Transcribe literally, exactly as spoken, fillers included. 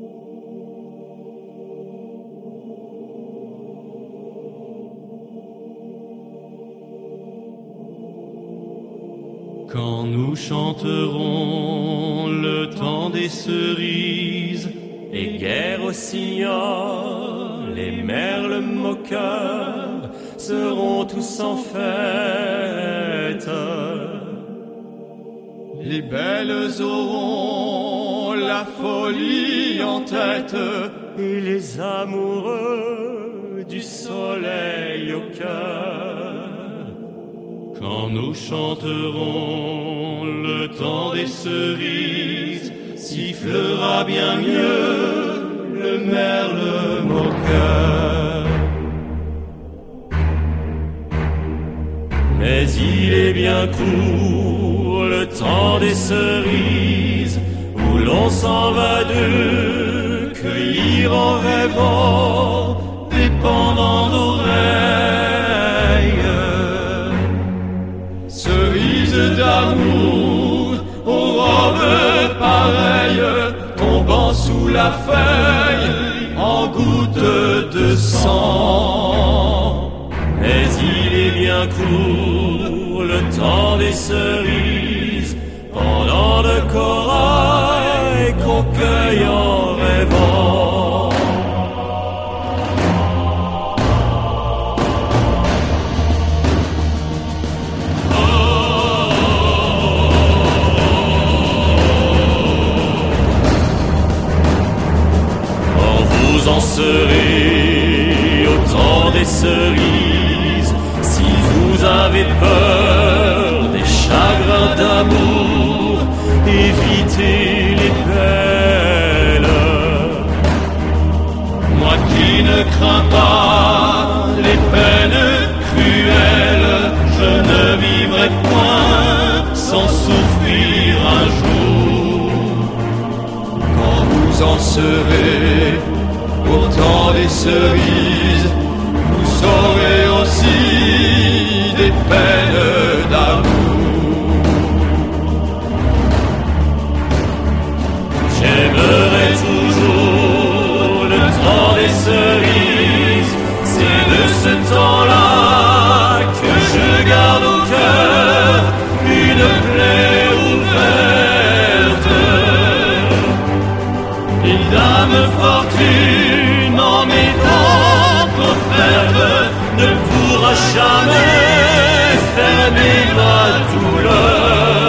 Quand nous chanterons le temps des cerises, et guerre aux cignoles, les merles moqueurs seront tous en fête. Les belles auront la folie en tête, et les amoureux du soleil au cœur. Quand nous chanterons le temps des cerises, sifflera bien mieux le merle moqueur. Mais il est bien court le temps des cerises, où l'on s'en va de cueillir en rêvant des pendants d'oreilles. Cerises d'amour aux robes pareilles, tombant sous la feuille en gouttes de sang. Mais il est bien court le temps des cerises, pendant de corail qu'on cueille en rêvant. Vous en serez au temps des cerises, si vous avez peur des chagrins d'amour, évitez les belles. Moi qui ne crains pas les peines cruelles, je ne vivrai point sans souffrir un jour. Quand vous en serez au temps des cerises, vous aurez aussi des peines d'amour. J'aimerai toujours le temps des cerises, c'est de ce temps-là que je garde au cœur une plaie ouverte. Et dame fortune en mes dents offertes ne pourra jamais fermer ma douleur.